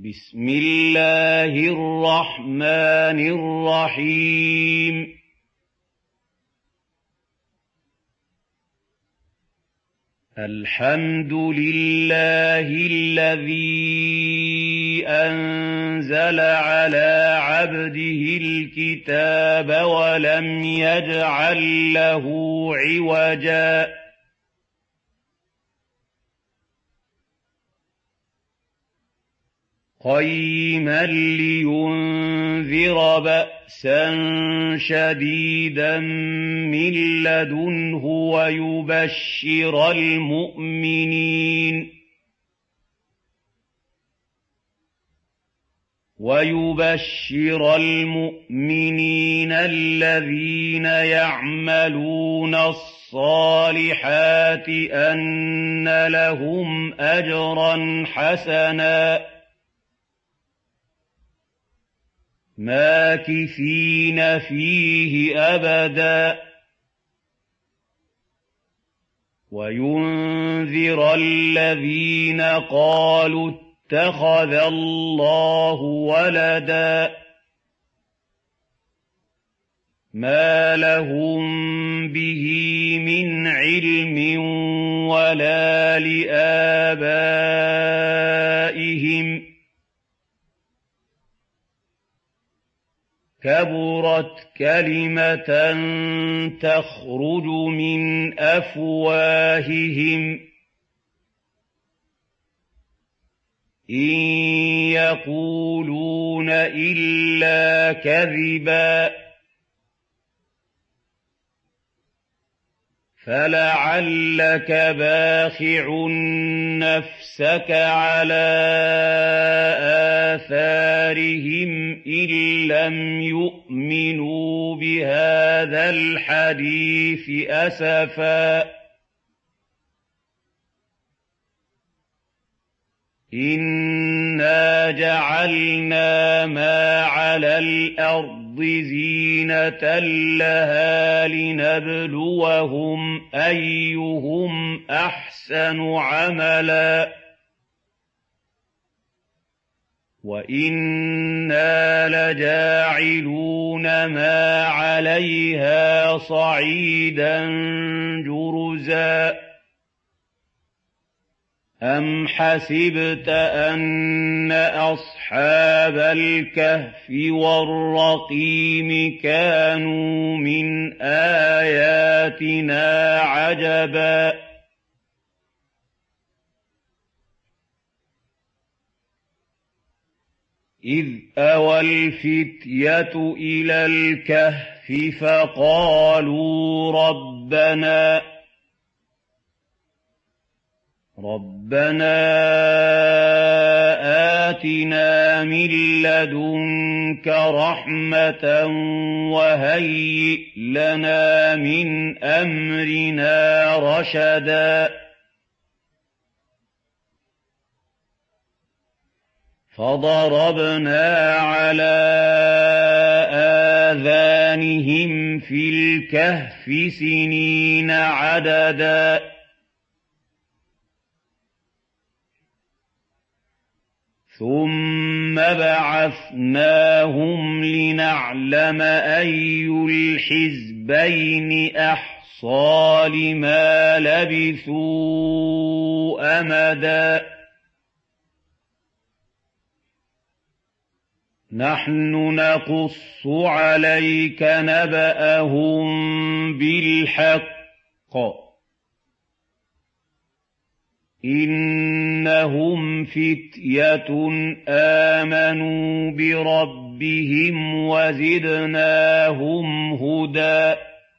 بسم الله الرحمن الرحيم الحمد لله الذي أنزل على عبده الكتاب ولم يجعل له عوجا قيما لينذر بأسا شديدا من لدنه ويبشر المؤمنين الذين يعملون الصالحات أن لهم أجرا حسنا ماكثين فيه أبدا وينذر الذين قالوا اتخذ الله ولدا ما لهم به من علم ولا لآبائهم كبرت كلمة تخرج من أفواههم إن يقولون إلا كذبا فلعلك باخع نفسك على آثارهم إن لم يؤمنوا بهذا الحديث أسفا إنا جعلنا ما على الأرض زينة لها لنبلوهم أيهم أحسن عملا وإنا لجاعلون ما عليها صعيدا جرزا أم حسبت أن أصحاب الكهف والرقيم كانوا من آياتنا عجبا إذ أوى الفتية إلى الكهف فقالوا ربنا آتنا من لدنك رحمة وهيئ لنا من أمرنا رشدا فضربنا على آذانهم في الكهف سنين عددا ثم بعثناهم لنعلم أي الحزبين أحصى لما لبثوا أمدا نحن نقص عليك نبأهم بالحق إنهم فتية آمنوا بربهم وزدناهم هدى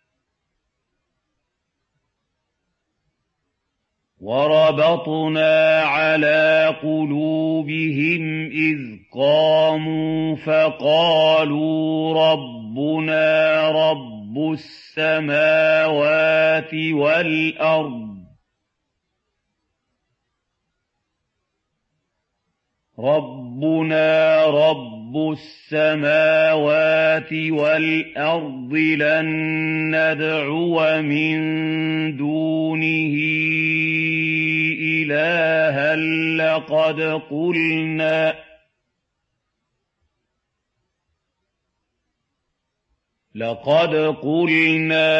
وربطنا على قلوبهم إذ قاموا فقالوا ربنا رب السماوات والأرض ربنا رب السماوات والأرض لن ندعو من دونه إلها لقد قلنا لقد قلنا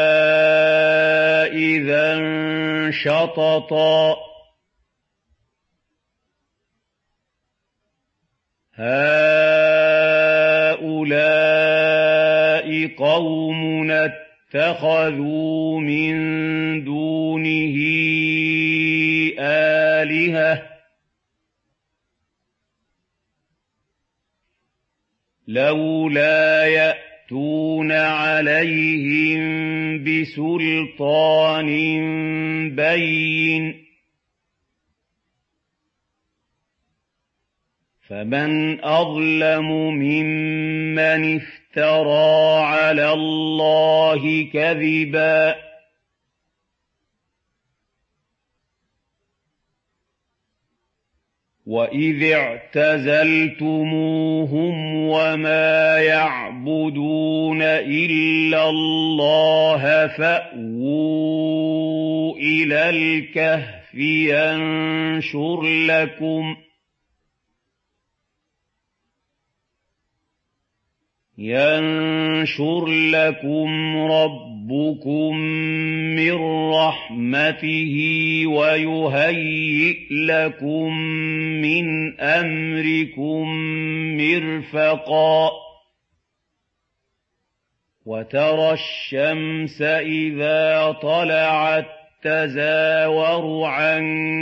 إذا شططا هؤلاء قومنا اتخذوا من دونه آلهة لولا يأتون عليهم بسلطان بين فمن أظلم ممن افترى على الله كذبا وإذ اعتزلتموهم وما يعبدون إلا الله فأووا إلى الكهف ينشر لكم ربكم من رحمته ويهيئ لكم من أمركم مرفقا وترى الشمس إذا طلعت تزاور عن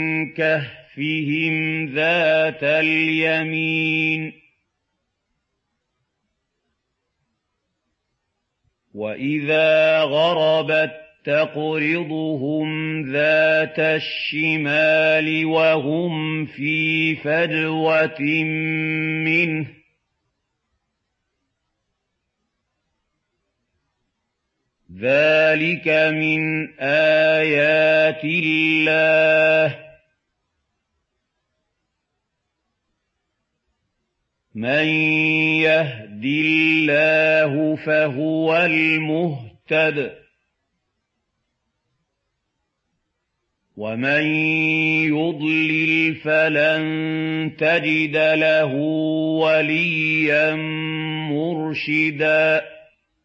كهفهم ذات اليمين وإذا غربت تقرضهم ذات الشمال وهم في فجوة منه ذلك من آيات الله من يهد الله فهو المهتد ومن يضلل فلن تجد له وليا مرشدا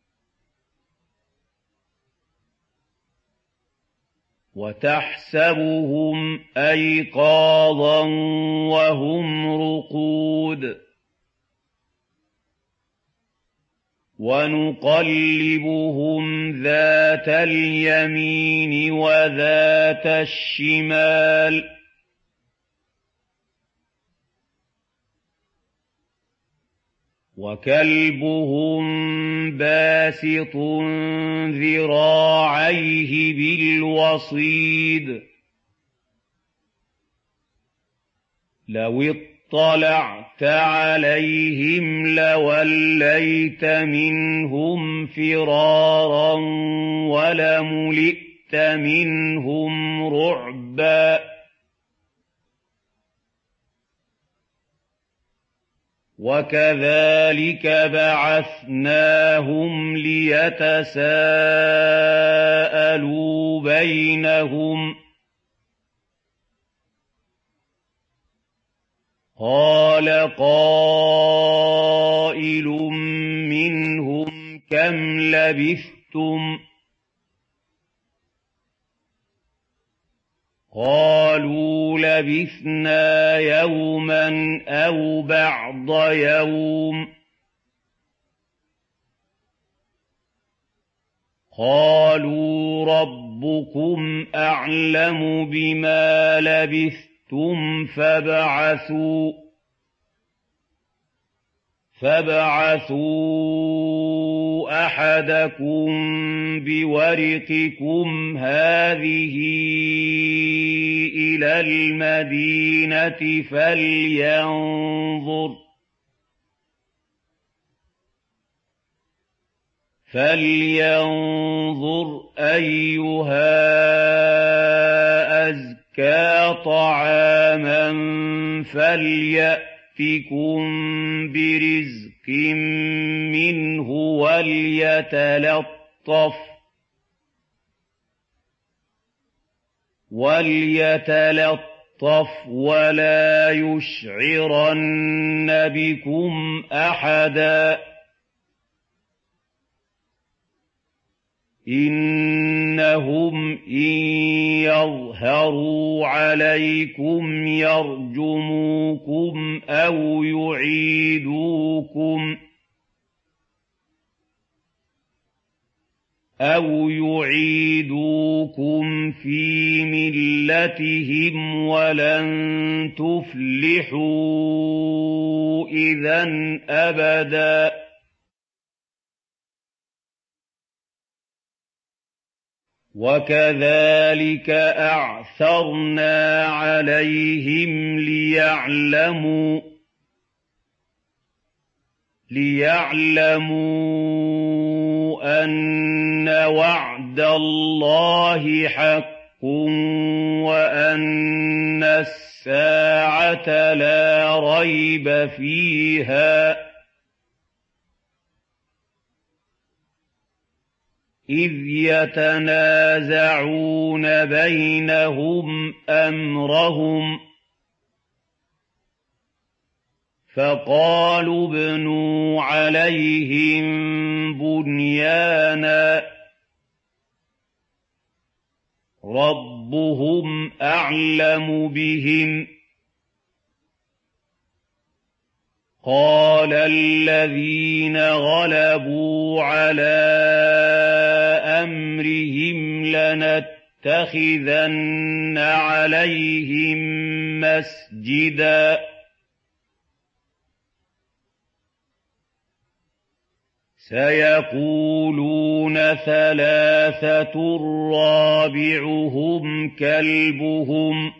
وتحسبهم أيقاظا وهم رقود ونقلبهم ذات اليمين وذات الشمال وكلبهم باسط ذراعيه بالوصيد لو اطلعت عليهم لوليت منهم فرارا ولملئت منهم رعبا وكذلك بعثناهم ليتساءلوا بينهم قال قائل منهم كم لبثتم قالوا لبثنا يوما أو بعض يوم قالوا ربكم أعلم بما لبثتم فابعثوا أحدكم بورقكم هذه إلى المدينة فلينظر أيها أزكى طعاما فليأتكم برزق منه وليتلطف ولا يشعرن بكم أحدا إنهم إن يظهروا عليكم يرجموكم أو يعيدوكم في ملتهم ولن تفلحوا إذًا أبداً وكذلك أعثرنا عليهم ليعلموا أن وعد الله حق وأن الساعة لا ريب فيها إذ يتنازعون بينهم أمرهم فقالوا ابنوا عليهم بنيانا ربهم أعلم بهم قال الذين غلبوا على أمرهم لنتخذن عليهم مسجدا سيقولون ثلاثة رابعهم كلبهم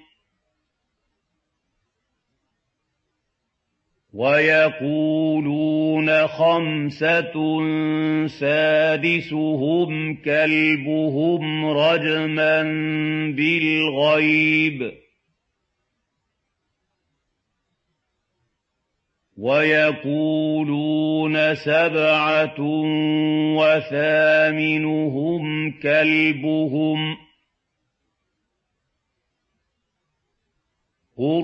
ويقولون خمسة سادسهم كلبهم رجما بالغيب ويقولون سبعة وثامنهم كلبهم قل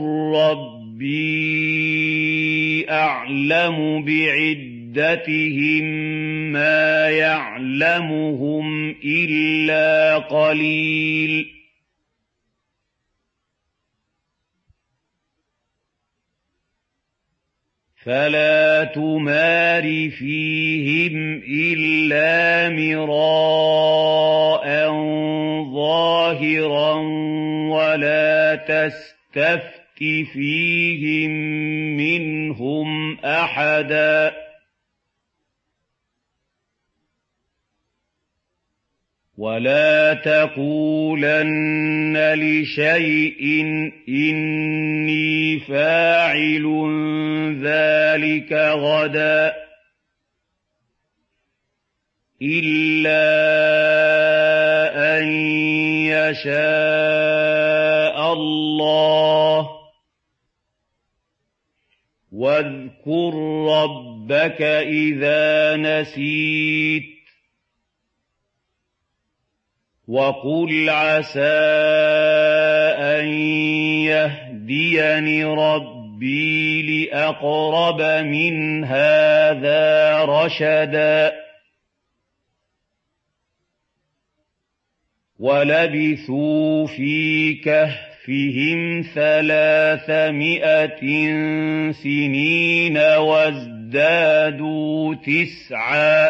ربي أعلم بعدتهم ما يعلمهم إلا قليل فلا تمار فيهم إلا مراء ظاهرا ولا تستفت فيهم منهم أحدا ولا تقولن لشيء إني فاعل ذلك غدا إلا أن يشاء الله واذكر ربك إذا نسيت وقل عسى أن يهديني ربي لأقرب من هذا رشدا ولبثوا في كهفهم 300 سنين وازدادوا 9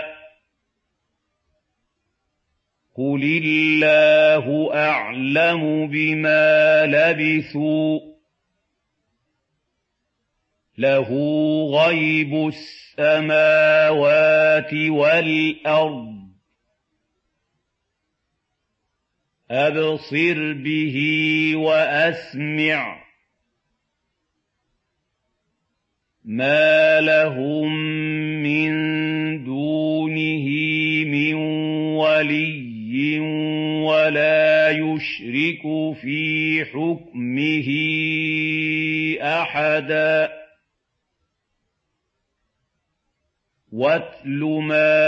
قل الله أعلم بما لبثوا له غيب السماوات والأرض أبصر به وأسمع ما لهم من دونه من ولي ولا يشرك في حكمه أحدا واتل ما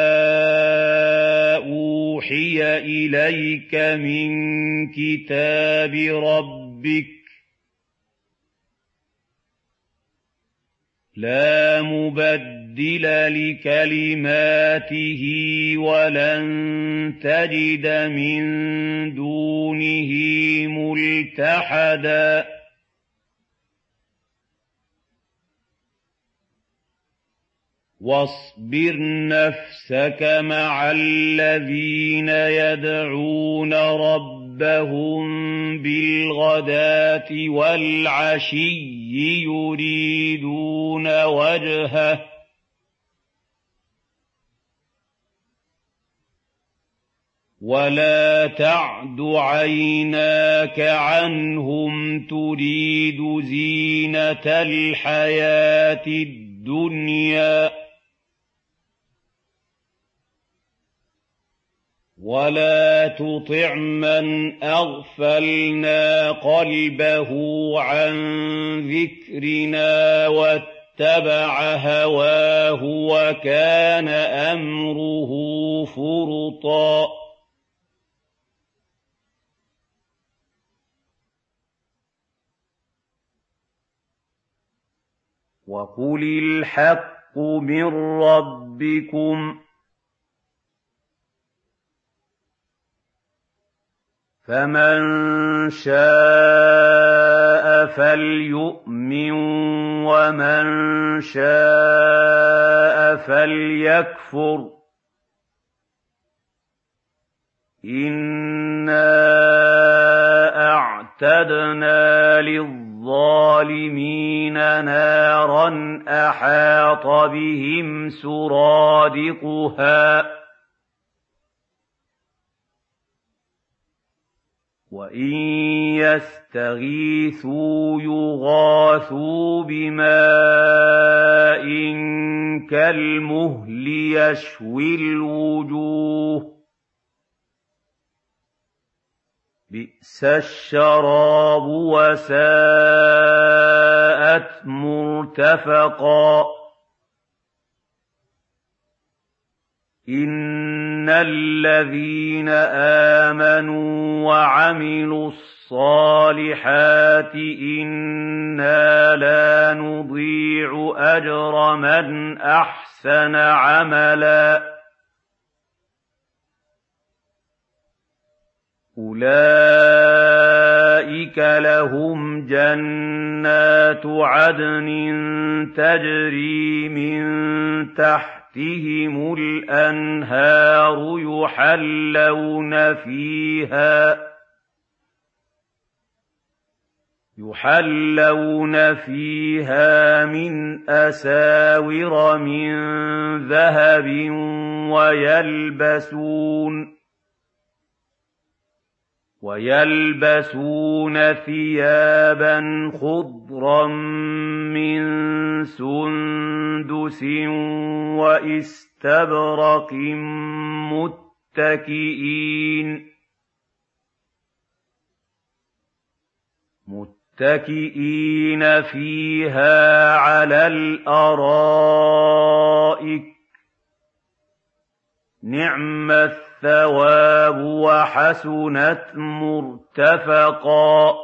أوحي إليك من كتاب ربك لَا مُبَدِّلَ لِكَلِمَاتِهِ وَلَن تَجِدَ مِن دُونِهِ مُلْتَحَدًا وَاصْبِرْ نَفْسَكَ مَعَ الَّذِينَ يَدْعُونَ رَبَّهُم بِالْغَدَاةِ وَالْعَشِيِّ يُرِيدُونَ وَجْهَهُ وَلَا تَعْدُ عَيْنَاكَ عَنْهُمْ تُرِيدُ زِينَةَ الْحَيَاةِ الدُّنْيَا وَلَا تُطِعْ مَنْ أَغْفَلْنَا قَلْبَهُ عَنْ ذِكْرِنَا وَاتَّبَعَ هَوَاهُ وَكَانَ أَمْرُهُ فُرُطًا وَقُلِ الْحَقُّ مِنْ رَبِّكُمْ فَمَنْ شَاءَ فَلْيُؤْمِنْ وَمَنْ شَاءَ فَلْيَكْفُرْ إِنَّا أَعْتَدْنَا لِلظَّالِمِينَ نَارًا أَحَاطَ بِهِمْ سُرَادِقُهَا وَإِن يَسْتَغِيثُوا يُغَاثُوا بِمَاءٍ كَالْمُهْلِ يَشْوِي الْوُجُوهَ بِئْسَ الشَّرَابُ وَسَاءَتْ مُرْتَفَقًا إِنَّ الَّذِينَ آمَنُوا وَعَمِلُوا الصَّالِحَاتِ إِنَّا لَا نُضِيعُ أَجْرَ مَنْ أَحْسَنَ عَمَلًا أُولَئِكَ لَهُمْ جَنَّاتُ عَدْنٍ تَجْرِي مِن تَحْتِهِمُ الْأَنْهَارُ يُحَلَّوْنَ فِيهَا مِنْ أَسَاوِرَ مِن ذَهَبٍ وَيَلْبَسُونَ ثِيَابًا خُضْرًا مِّن سُندُسٍ وَإِسْتَبْرَقٍ مُتَّكِئِينَ فِيهَا عَلَى الْأَرَائِكِ ۚ نِعْمَ الثَّوَابُ وَحَسُنَتْ مُرْتَفَقًا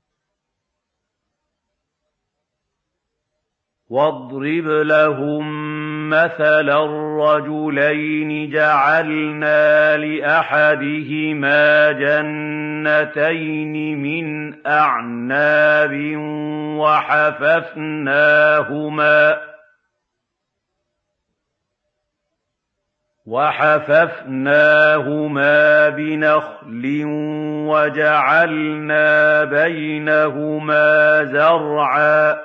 وَاضْرِبْ لَهُم مَّثَلًا رَّجُلَيْنِ جَعَلْنَا لِأَحَدِهِمَا جَنَّتَيْنِ مِنْ أَعْنَابٍ وَحَفَفْنَاهُمَا بِنَخْلٍ وَجَعَلْنَا بَيْنَهُمَا زَرْعًا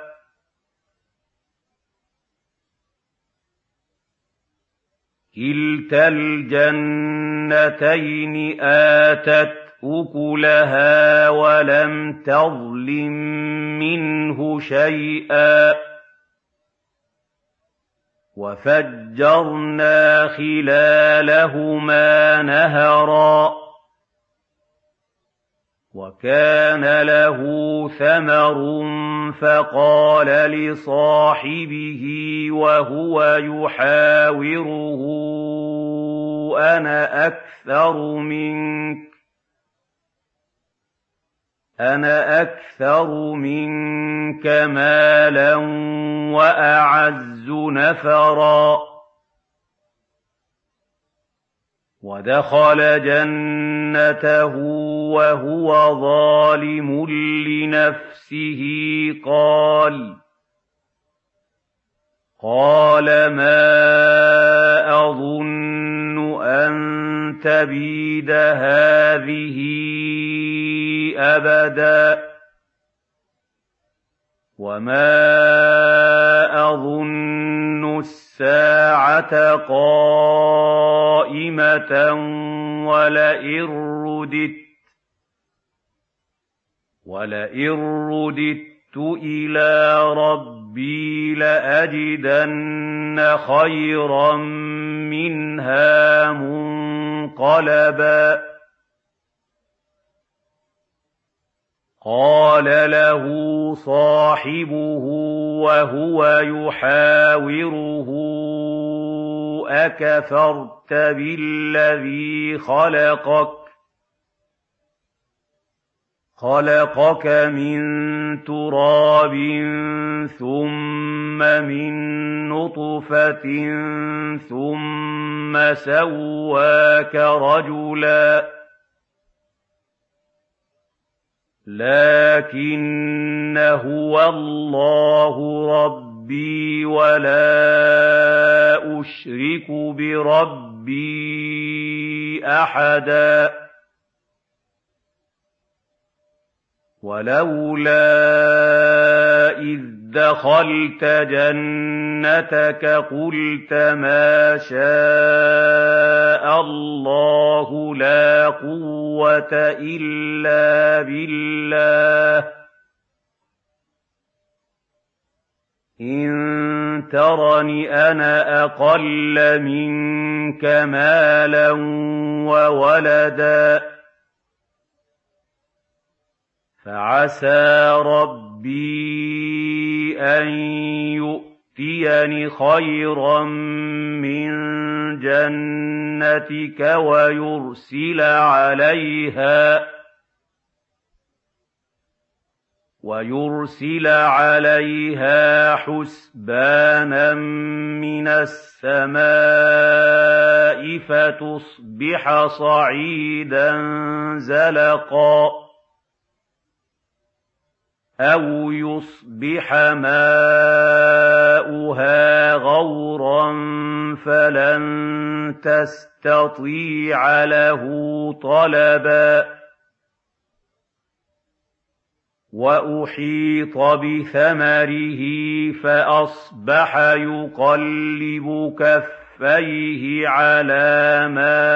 كِلْتَا الْجَنَّتَيْنِ آتَتْ أُكُلَهَا وَلَمْ تَظْلِم مِّنْهُ شَيْئًا وَفَجَّرْنَا خِلَالَهُمَا نَهَرًا وَكَانَ لَهُ ثَمَرٌ فَقَالَ لِصَاحِبِهِ وَهُوَ يُحَاوِرُهُ له: أنا أكثر منك، قال أنا أكثر منك مالا وولدا، فَلَمَّا بَلَغَ مَعَهُ السَّعْيَ سَأَلَهُ أَخْرَجْتَ لَنَا مِنْ أَرْضِكَ بِسِحْرٍ عَظِيمٍ. قَالَ أَنَا أَكْثَرُ مِنكَ مَالًا وَأَعَزُّ نَفَرًا وَدَخَلَ جَنَّتَهُ وَهُوَ ظَالِمٌ لِّنَفْسِهِ قَالَ مَا أَظُنُّ أَن تَبِيدَ هَٰذِهِ أَبَدًا وَمَا أَظُنُّ السَّاعَةَ قَائِمَةً وَلَئِن رُّدِدتُّ إِلَىٰ رَبِّي لَأَجِدَنَّ خَيْرًا مِّنْهَا مُنقَلَبًا قَالَ لَهُ صَاحِبُهُ وَهُوَ يُحَاوِرُهُ أَكَفَرْتَ بِالَّذِي خَلَقَكَ مِن تُرَابٍ ثُمَّ مِن نُّطْفَةٍ ثُمَّ سَوَّاكَ رَجُلًا لَّٰكِنَّ هُوَ اللَّهُ رَبِّي وَلَا أُشْرِكُ بِرَبِّي أَحَدًا وَلَوْلَا إِذْ دَخَلْتَ جَنَّتَكَ قُلْتَ مَا شَاءَ اللَّهُ لَا قُوَّةَ إِلَّا بِاللَّهِ إِن تَرَنِ أَنَا أَقَلَّ مِنكَ مَالًا وَوَلَدًا فَعَسَىٰ رَبِّي أَن يُؤْتِيَنِ خَيْرًا مِّن جَنَّتِكَ وَيُرْسِلَ عَلَيْهَا حُسْبَانًا مِّنَ السَّمَاءِ فَتُصْبِحَ صَعِيدًا زَلَقًا أَوْ يُصْبِحَ مَاؤُهَا غَوْرًا فَلَن تَسْتَطِيعَ لَهُ طَلَبًا وَأُحِيطَ بِثَمَرِهِ فَأَصْبَحَ يُقَلِّبُ كَفَّيْهِ عَلَىٰ مَا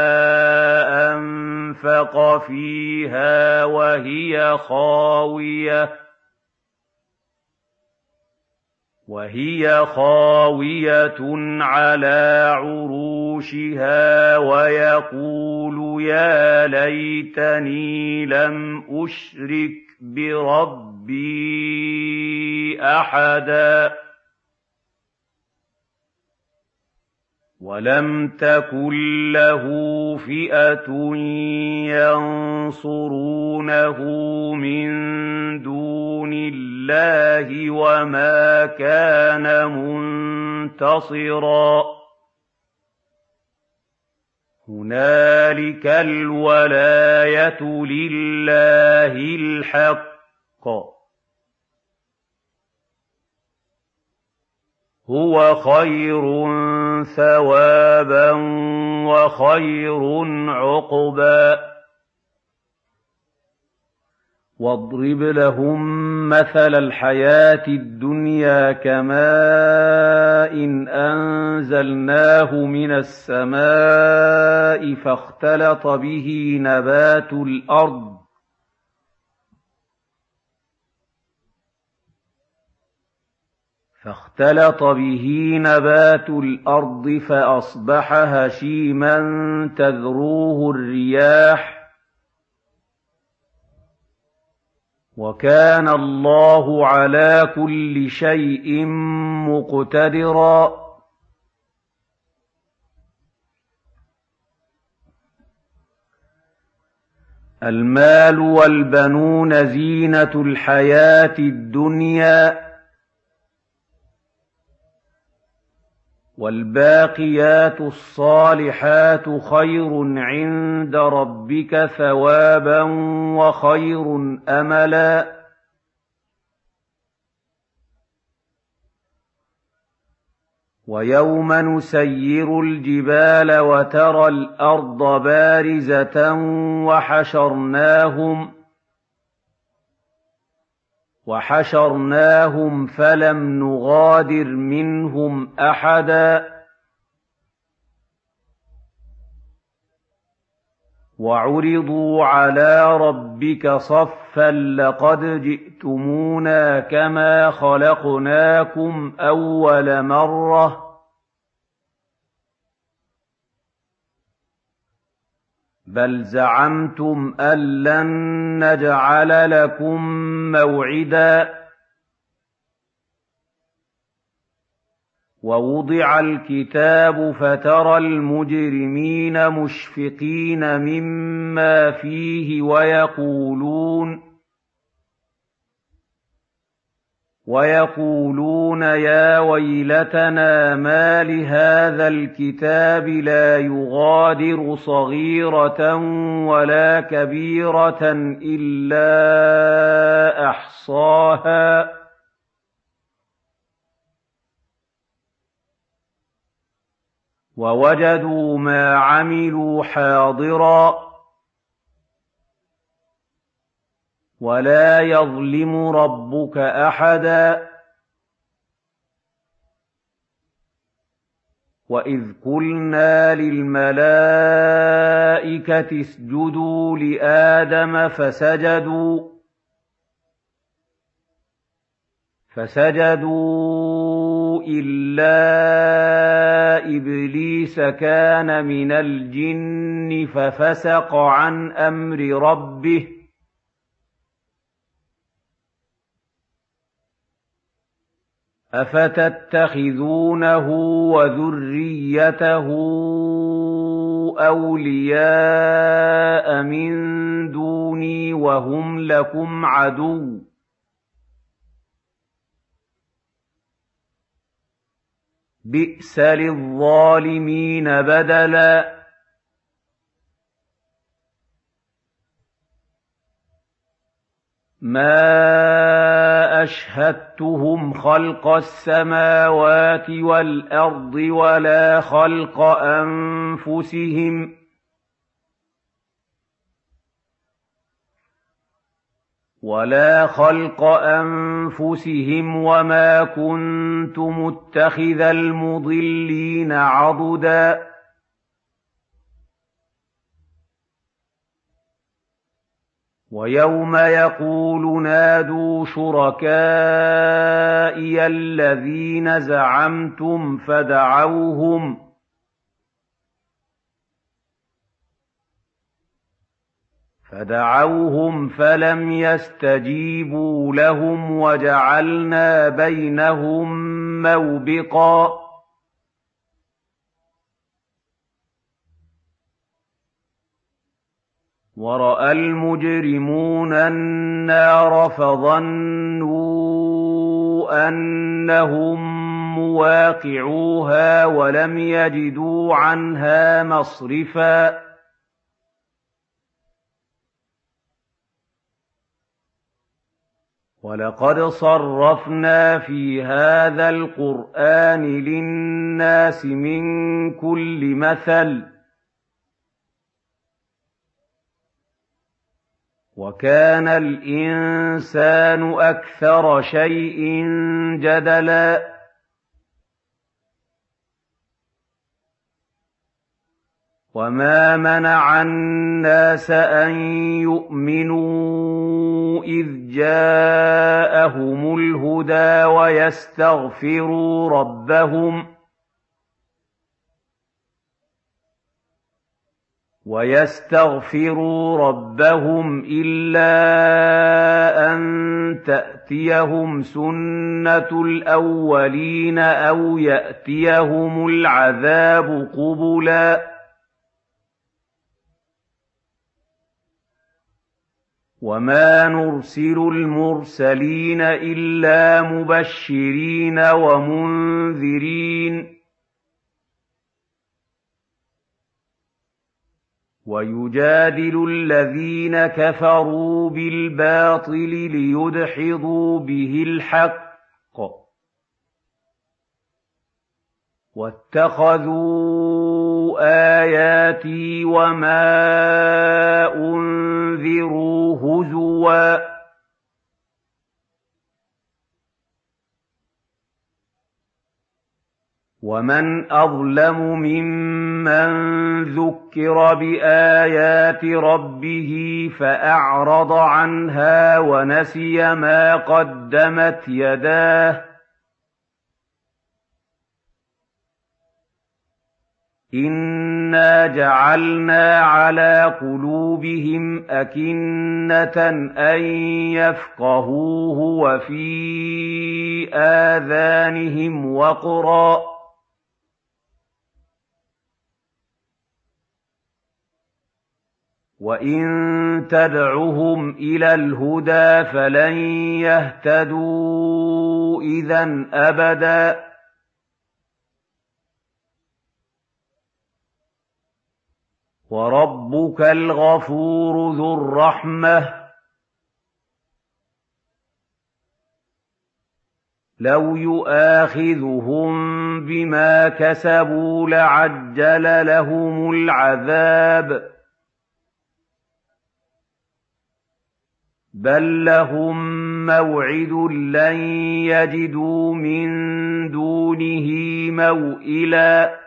أَنفَقَ فِيهَا وَهِيَ خَاوِيَةٌ عَلَىٰ عُرُوشِهَا وَيَقُولُ يَا لَيْتَنِي لَمْ أُشْرِكْ بِرَبِّي أَحَدًا وَلَمْ تَكُن لَّهُ فِئَةٌ يَنصُرُونَهُ مِن دُونِ اللَّهِ وَمَا كَانَ مُنتَصِرًا هُنَالِكَ الْوَلَايَةُ لِلَّهِ الْحَقِّ هُوَ خَيْرٌ ثَوَابًا وَخَيْرٌ عُقْبًا وَاضْرِبْ لَهُم مَّثَلَ الْحَيَاةِ الدُّنْيَا كَمَاءٍ أَنزَلْنَاهُ مِنَ السَّمَاءِ فاختلط به نبات الأرض فأصبح هشيما تذروه الرياح وكان الله على كل شيء مقتدرا المال والبنون زينة الحياة الدنيا والباقيات الصالحات خير عند ربك ثوابا وخير أملا ويوم نسير الجبال وترى الأرض بارزة وحشرناهم فلم نغادر منهم أحدا وعرضوا على ربك صفا لقد جئتمونا كما خلقناكم أول مرة بل زعمتم أن لن نجعل لكم موعدا ووضع الكتاب فترى المجرمين مشفقين مما فيه ويقولون يا ويلتنا ما لهذا الكتاب لا يغادر صغيرة ولا كبيرة إلا أحصاها ووجدوا ما عملوا حاضرا ولا يظلم ربك أحدا وإذ قلنا للملائكة اسجدوا لآدم فسجدوا إلا إبليس كان من الجن ففسق عن أمر ربه أفتتخذونه وذريته أولياء من دوني وهم لكم عدو بئس للظالمين بدلا ما أشهدتهم خلق السماوات والأرض ولا خلق أنفسهم وما كنت متخذ المضلين عضدا ويوم يقول نادوا شركائي الذين زعمتم فدعوهم فلم يستجيبوا لهم وجعلنا بينهم موبقا ورأى المجرمون النار فظنوا أنهم مواقعوها ولم يجدوا عنها مصرفا ولقد صرفنا في هذا القرآن للناس من كل مثل وكان الإنسان أكثر شيء جدلا وما منع الناس أن يؤمنوا إذ جاءهم الهدى ويستغفروا ربهم إلا أن تأتيهم سنة الأولين أو يأتيهم العذاب قبلا وَمَا نُرْسِلُ الْمُرْسَلِينَ إِلَّا مُبَشِّرِينَ وَمُنذِرِينَ وَيُجَادِلُ الَّذِينَ كَفَرُوا بِالْبَاطِلِ لِيُدْحِضُوا بِهِ الْحَقَّ وَاتَّخَذُوا آيَاتِي وَمَا أُنذِرُوا هُزُوًا ۚ وَمَنْ أَظْلَمُ مِمَّن ذُكِّرَ بِآيَاتِ رَبِّهِ فَأَعْرَضَ عَنْهَا وَنَسِيَ مَا قَدَّمَتْ يَدَاهُ ۚ إِنَّا جَعَلْنَا عَلَىٰ قُلُوبِهِمْ أَكِنَّةً أَن يَفْقَهُوهُ وَفِي آذَانِهِمْ وَقْرًا ۚ وَإِن تَدْعُهُمْ إِلَى الْهُدَىٰ فَلَن يَهْتَدُوا إِذًا أَبَدًا. وَرَبُّكَ الْغَفُورُ ذُو الرَّحْمَةِ، لَوْ يُؤَاخِذُهُم بِمَا كَسَبُوا لَعَجَّلَ لَهُمُ الْعَذَابَ، بَل لَّهُم مَّوْعِدٌ لَّن يَجِدُوا مِن دُونِهِ مَوْئِلًا.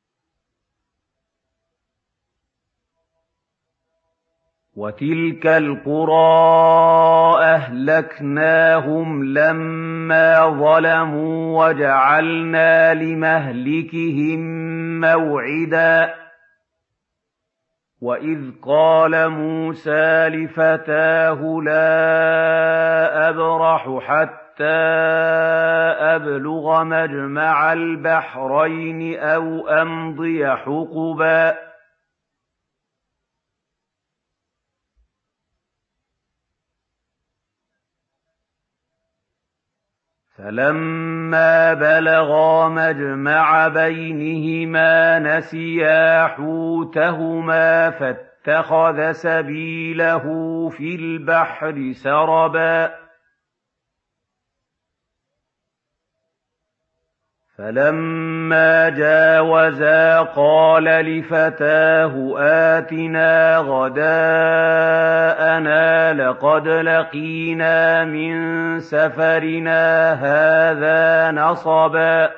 وَتِلْكَ الْقُرَىٰ أَهْلَكْنَاهُمْ لَمَّا ظَلَمُوا وَجَعَلْنَا لِمَهْلِكِهِم مَّوْعِدًا. وَإِذْ قَالَ مُوسَىٰ لِفَتَاهُ لَا أَبْرَحُ حَتَّىٰ أَبْلُغَ مَجْمَعَ الْبَحْرَيْنِ أَوْ أَمْضِيَ حُقُبًا. فَلَمَّا بَلَغَا مَجْمَعَ بَيْنِهِمَا نَسِيَا حُوتَهُمَا فَاتَّخَذَ سَبِيلَهُ فِي الْبَحْرِ سَرَبًا. فَلَمَّا جَاوَزَا قَالَ لِفَتَاهُ آتِنَا غَدَاءَنَا لَقَدْ لَقِينَا مِن سَفَرِنَا هَٰذَا نَصَبًا.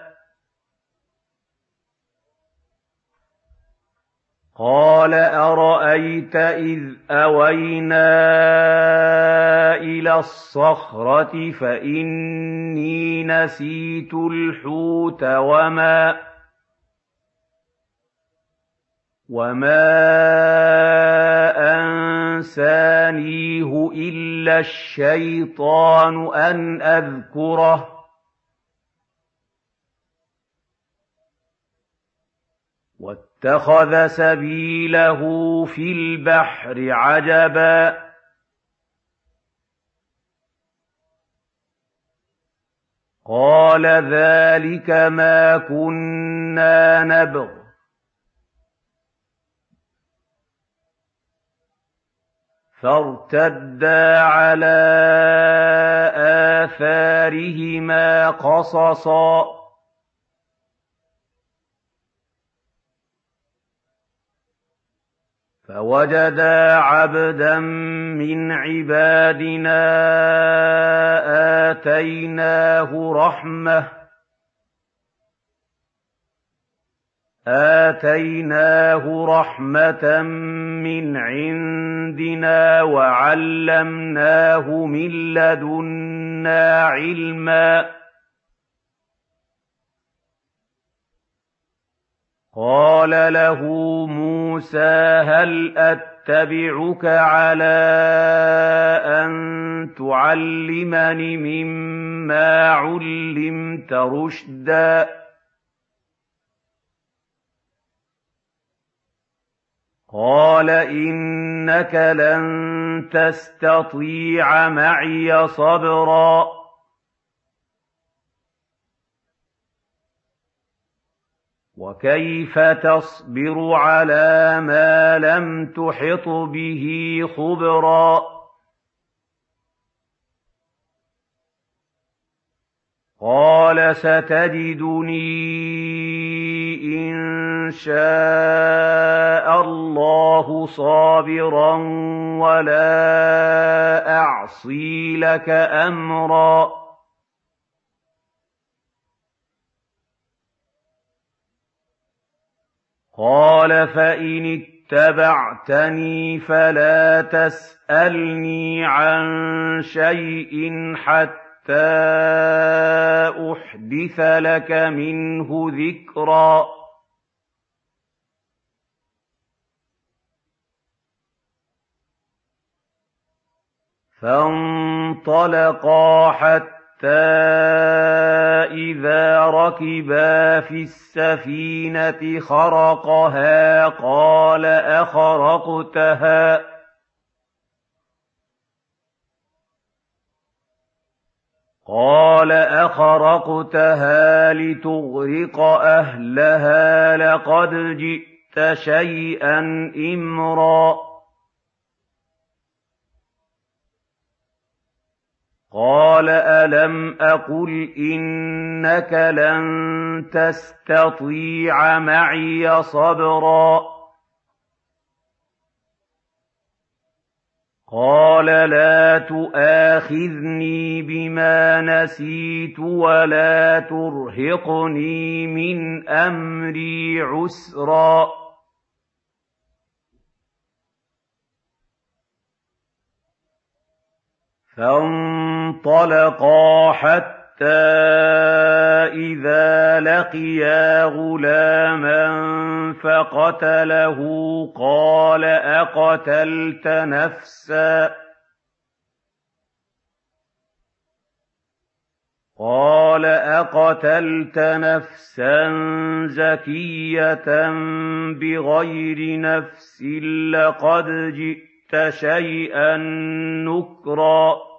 قَالَ أَرَأَيْتَ إِذْ أَوَيْنَا إِلَى الصَّخْرَةِ فَإِنِّي نَسِيتُ الْحُوتَ وَمَا أَنسَانِيهُ إِلَّا الشَّيْطَانُ أَنْ أَذْكُرَهُ ۚ وَاتَّخَذَ سَبِيلَهُ فِي الْبَحْرِ عَجَبًا. قَالَ ذَٰلِكَ مَا كُنَّا نَبْغِ ۚ فَارْتَدَّا عَلَىٰ آثَارِهِمَا قَصَصًا. فَوَجَدَا عَبْدًا مِّنْ عِبَادِنَا آتَيْنَاهُ رَحْمَةً مِّنْ عِندِنَا وَعَلَّمْنَاهُ مِن لَّدُنَّا عِلْمًا. قَالَ لَهُ مُوسَىٰ هَلْ أَتَّبِعُكَ عَلَىٰ أَن تُعَلِّمَنِ مِمَّا عُلِّمْتَ رُشْدًا. قَالَ إِنَّكَ لَن تَسْتَطِيعَ مَعِيَ صَبْرًا وَكَيْفَ تَصْبِرُ عَلَىٰ مَا لَمْ تُحِطْ بِهِ خُبْرًا قَالَ سَتَجِدُنِي إِن شَاءَ اللَّهُ صَابِرًا وَلَا أَعْصِي لَكَ أَمْرًا قَالَ فَإِنِ اتَّبَعْتَنِي فَلَا تَسْأَلْنِي عَن شَيْءٍ حَتَّىٰ أُحْدِثَ لَكَ مِنْهُ ذِكْرًا فَانطَلَقَا حَتَّىٰ إِذَا رَكِبَا فِي السَّفِينَةِ خَرَقَهَا قَالَ أَخَرَقْتَهَا لِتُغْرِقَ أَهْلَهَا لَقَدْ جِئْتَ شَيْئًا إِمْرًا قَالَ أَلَمْ أَقُلْ إِنَّكَ لَن تَسْتَطِيعَ مَعِيَ صَبْرًا قَالَ لَا تُؤَاخِذْنِي بِمَا نَسِيتُ وَلَا تُرْهِقْنِي مِنْ أَمْرِي عُسْرًا فَانطَلَقَا حَتَّىٰ إِذَا لَقِيَا غُلَامًا فَقَتَلَهُ قَالَ أَقَتَلْتَ نَفْسًا زَكِيَّةً بِغَيْرِ نَفْسٍ لَّقَدْ جِئْتَ شَيْئًا نُّكْرًا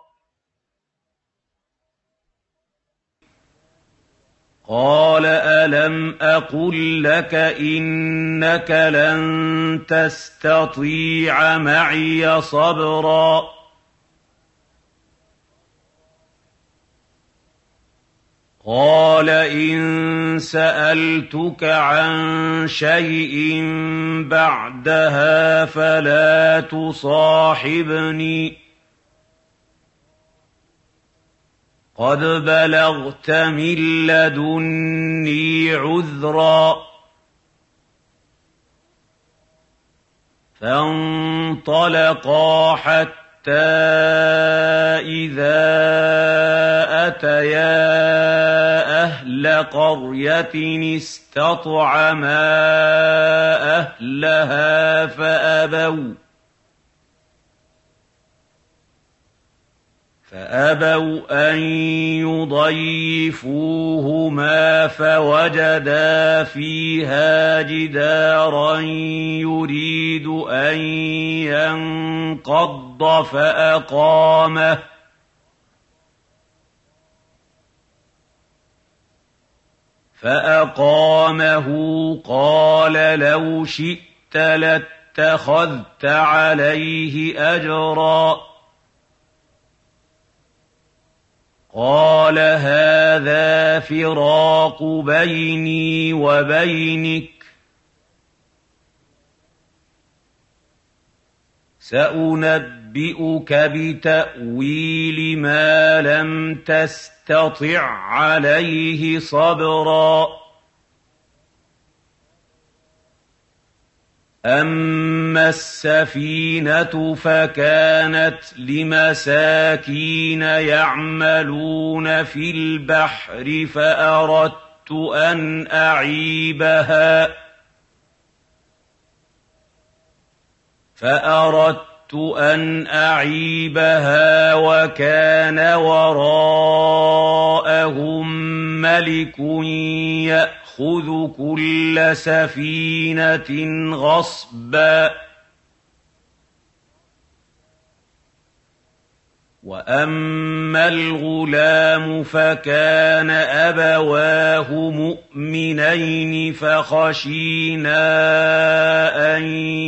قَالَ أَلَمْ أَقُل لَّكَ إِنَّكَ لَن تَسْتَطِيعَ مَعِيَ صَبْرًا قَالَ إِن سَأَلْتُكَ عَن شَيْءٍ بَعْدَهَا فَلَا تُصَاحِبْنِي قَدْ بَلَغْتَ مِن لَّدُنِّي عُذْرًا فَانطَلَقَا حَتَّىٰ إِذَا أَتَيَا أَهْلَ قَرْيَةٍ اسْتَطْعَمَا أَهْلَهَا فَأَبَوْا أَن يُضَيِّفُوهُمَا فَوَجَدَا فِيهَا جِدَارًا يُرِيدُ أَن يَنقَضَّ فَأَقَامَهُ قَالَ لَوْ شِئْتَ لَاتَّخَذْتَ عَلَيْهِ أَجْرًا قَالَ هَٰذَا فِرَاقُ بَيْنِي وَبَيْنِكَ ۚ سَأُنَبِّئُكَ بِتَأْوِيلِ مَا لَمْ تَسْتَطِع عَّلَيْهِ صَبْرًا أَمَّا السَّفِينَةُ فَكَانَتْ لِمَسَاكِينَ يَعْمَلُونَ فِي الْبَحْرِ فَأَرَدتُّ أن أعيبها وكان وراءهم ملك يأخذ كل سفينة غصبا وأما الغلام فكان أبواه مؤمنين فخشينا أن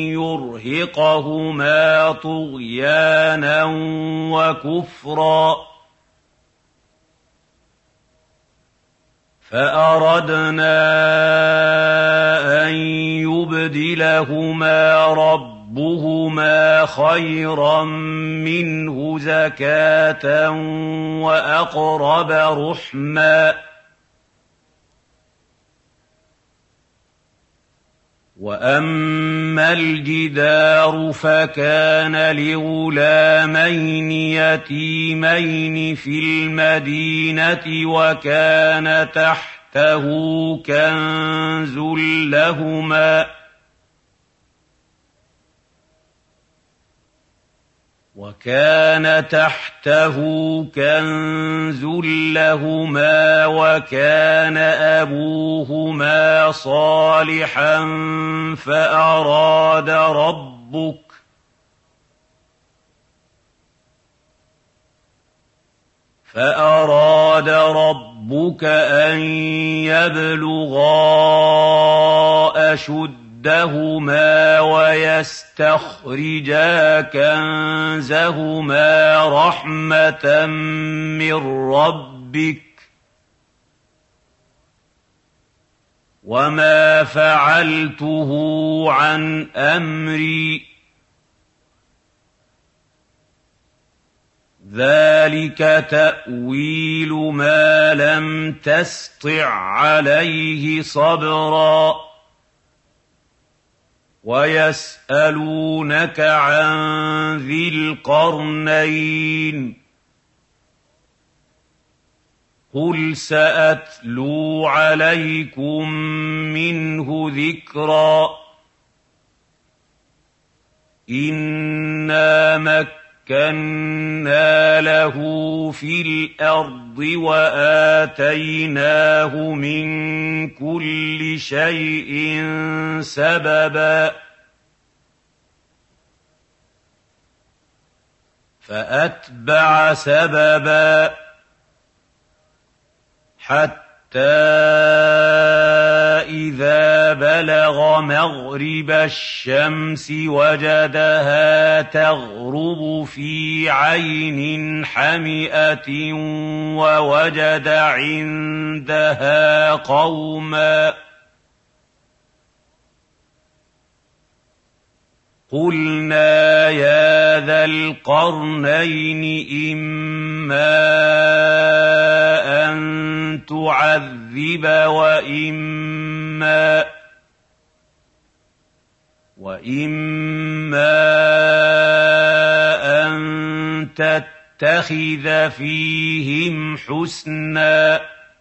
يرهقهما طغيانا وكفرا فأردنا أن يبدلهما ربهما خيرا منه زكاة وأقرب رحما وأما الجدار فكان لغلامين يتيمين في المدينة وكان تحته كنز لهما وكان أبوهما صالحا فأراد ربك أن يبلغا أشدهما ويستخرجا كنزهما رحمة من ربك وما فعلته عن أمري ذلك تأويل ما لم تسطع عليه صبرا ويسألونك عن ذي القرنين قل سأتلو عليكم منه ذكرا إنا مكنا له في الأرض وآتيناه من كل شيء سببا فأتبع سببا حتى إذا بلغ مغرب الشمس وجدها تغرب في عين حمئة ووجد عندها قوما قلنا يا ذا القرنين إما أن تعذب وإما أن تتخذ فيهم حسنا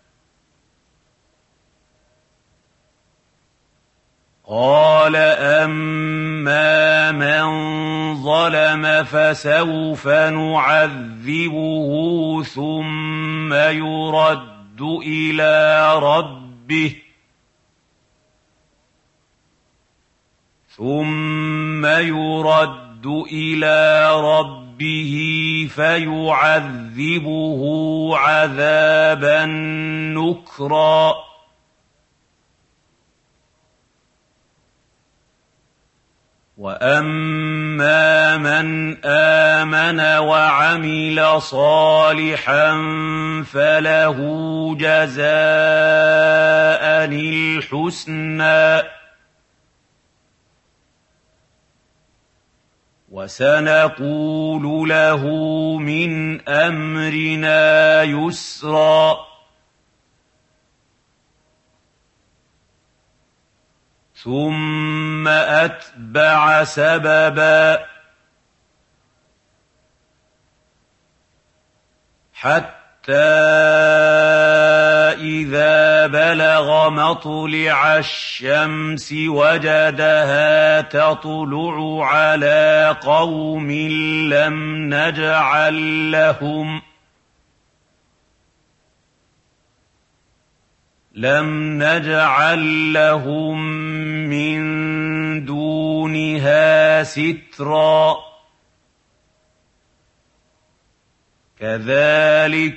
قال أما من ظلم فسوف نعذبه ثم يرد إلى ربه فيعذبه عذابا نكرا وأما من آمن وعمل صالحا فله جزاء الحسنى وسنقول له من أمرنا يسرا ثم أتبع سببا حتى إِذَا بَلَغَ مَطْلِعَ الشَّمْسِ وَجَدَهَا تَطْلُعُ عَلَىٰ قَوْمٍ لَمْ نَجْعَل لَّهُم مِّن دُونِهَا سِتْرًا كَذَٰلِكَ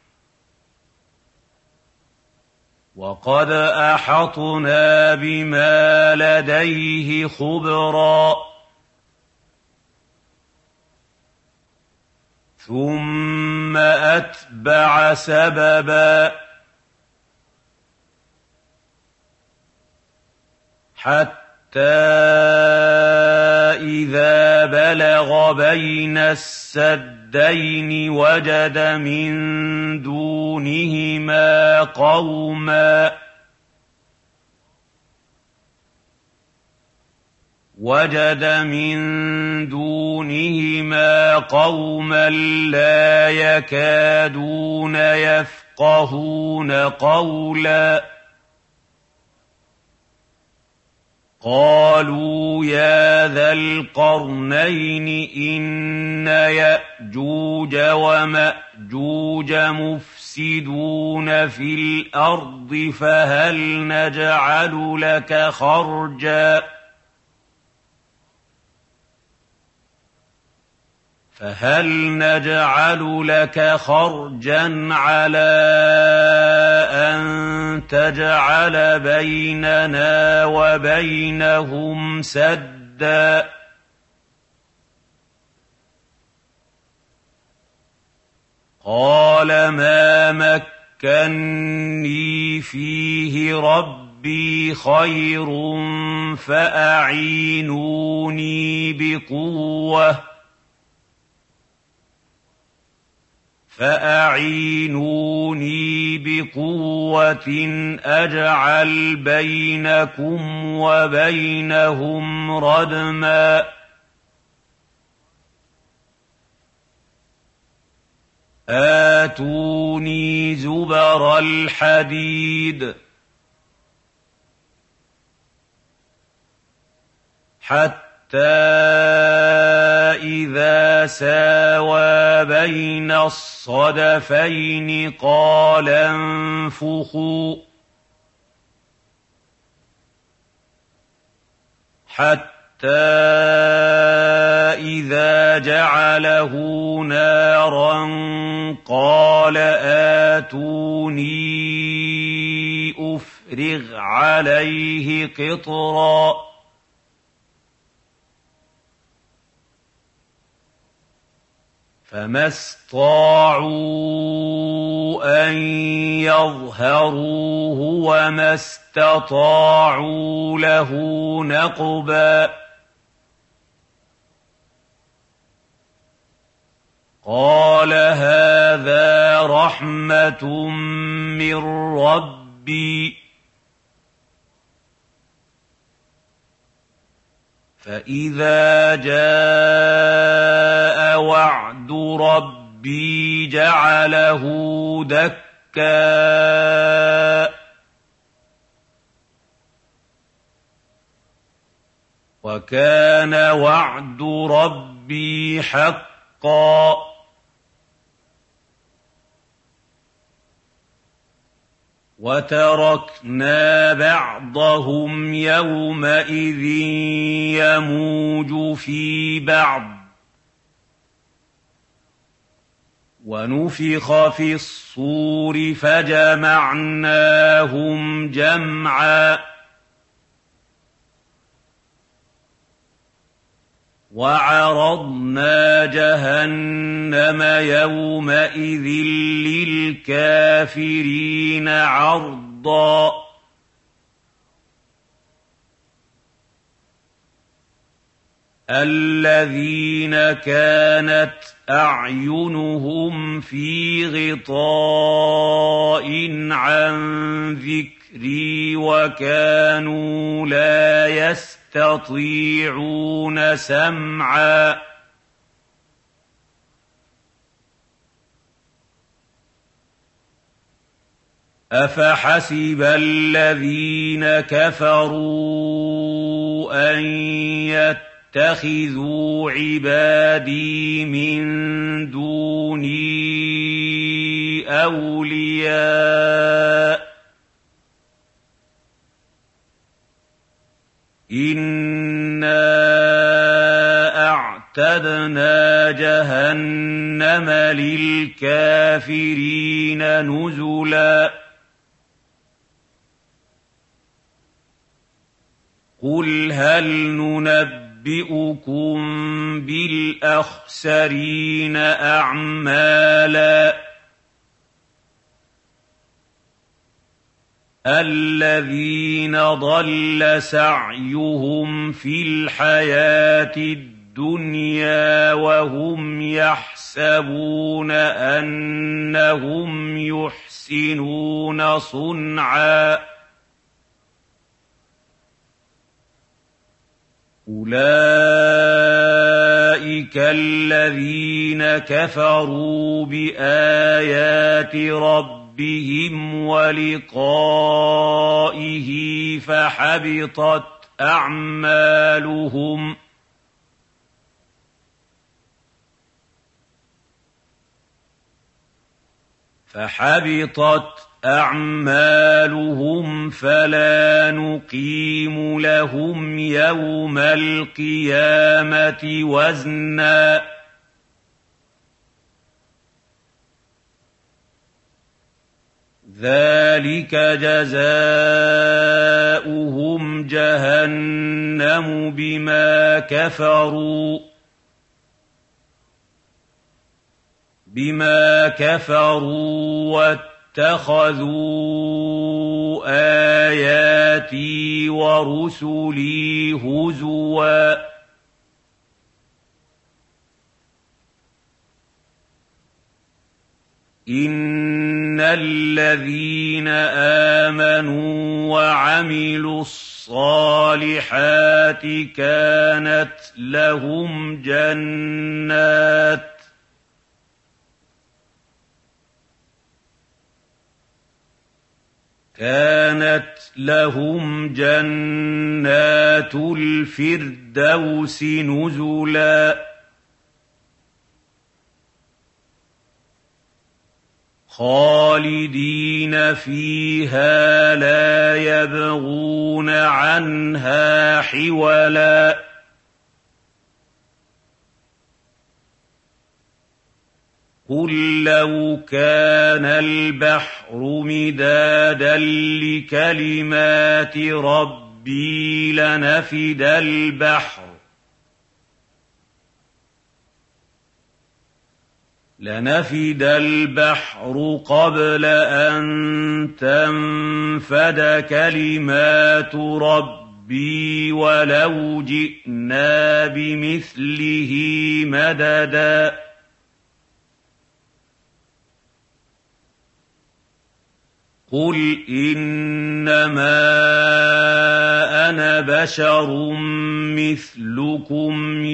وَقَدْ أَحَطْنَا بِمَا لَدَيْهِ خُبْرًا ثُمَّ أَتْبَعَ سَبَبًا حَتَّىٰ إِذَا بَلَغَ بَيْنَ السَّدَّيْنِ وَجَدَ مِن دُونِهِمَا قَوْمًا لَّا يَكَادُونَ يَفْقَهُونَ قَوْلًا قَالُوا يَا ذَا الْقَرْنَيْنِ إِنَّ يَأْجُوجَ وَمَأْجُوجَ مُفْسِدُونَ فِي الْأَرْضِ فَهَلْ نَجْعَلُ لَكَ خَرْجًا عَلَىٰ أَن تَجْعَلَ بَيْنَنَا وَبَيْنَهُمْ سَدًّا قَالَ مَا مَكَّنِّي فِيهِ رَبِّي خَيْرٌ فَأَعِينُونِي بِقُوَّةٍ أَجْعَلْ بَيْنَكُمْ وَبَيْنَهُمْ رَدْمًا آتُونِي زُبَرَ الْحَدِيدِ حَتَّىٰ إِذَا سَاوَىٰ بَيْنَ الصَّدَفَيْنِ قَالَ انفُخُوا حَتَّىٰ إِذَا جَعَلَهُ نَارًا قَالَ آتُونِي أُفْرِغْ عَلَيْهِ قِطْرًا فَمَا اسْطَاعُوا أَن يَظْهَرُوهُ وَمَا اسْتَطَاعُوا لَهُ نَقْبًا قَالَ هَٰذَا رَحْمَةٌ مِّن رَّبِّي فَإِذَا جَاءَ وَعْدُ رَبِّي جَعَلَهُ دَكًّا وَكَانَ وَعْدُ رَبِّي حَقًّا وَتَرَكْنَا بَعْضَهُمْ يَوْمَئِذٍ يَمُوجُ فِي بَعْضٍ وَنُفِخَ فِي الصُّورِ فَجَمَعْنَاهُمْ جَمْعًا وَعَرَضْنَا جَهَنَّمَ يَوْمَئِذٍ لِّلْكَافِرِينَ عَرْضًا الَّذِينَ كَانَتْ أَعْيُنُهُمْ فِي غِطَاءٍ عَن ذِكْرِي وَكَانُوا لَا يَسْتَطِيعُونَ سَمْعًا أفحسب الذين كفروا أن يتخذوا عبادي من دوني أولياء إنا أعتدنا جهنم للكافرين نزلا قل هل ننبئكم بالأخسرين أعمالا الذين ضل سعيهم في الحياة الدنيا وهم يحسبون أنهم يحسنون صنعا أولئك الذين كفروا بآيات ربهم ولقائه فحبطت أعمالهم فلا نقيم لهم يوم القيامة وزنا ذلك جزاؤهم جهنم بما كفروا واتخذوا آياتي ورسلي هزوا إن الذين آمنوا وعملوا الصالحات كانت لهم جنات الفردوس نزلا خالدين فيها لا يبغون عنها حولا قل لو كان البحر مدادا لكلمات ربي لنفد البحر قبل أن تنفد كلمات ربي ولو جئنا بمثله مددا قل إنما أنا بشر مثلكم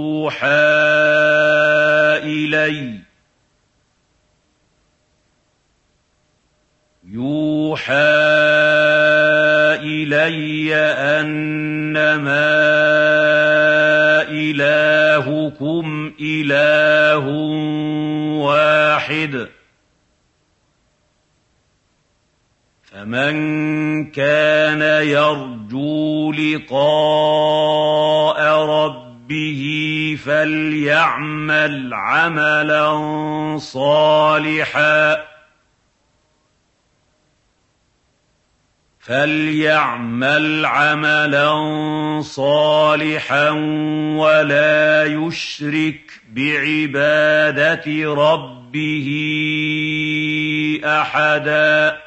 يوحى إلي أنما إلهكم إله واحد فمن كان يرجو لقاء ربه فليعمل عملا صالحا ولا يشرك بعبادة ربه أحدا